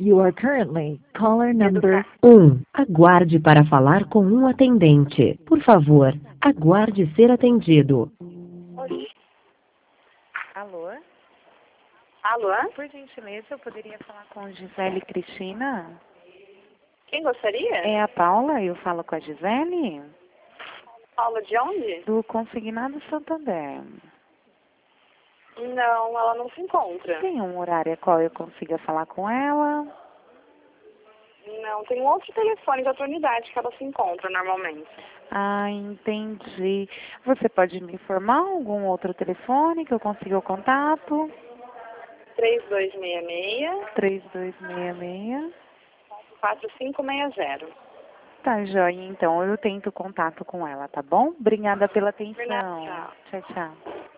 You are currently caller number Aguarde para falar com um atendente. Por favor, aguarde ser atendido. Alô? Alô? Por gentileza, eu poderia falar com Gisele Cristina? Quem gostaria? É a Paula, eu falo com a Gisele? Paula de onde? Do Consignado Santander. Não, ela não se encontra. Tem um horário a qual eu consiga falar com ela? Não, tem um outro telefone de outra unidade que ela se encontra normalmente. Ah, entendi. Você pode me informar algum outro telefone que eu consiga o contato? 3266 3266. 4560. Tá, joia. Então, eu tento contato com ela, tá bom? Obrigada pela atenção. Tchau. Tchau, tchau.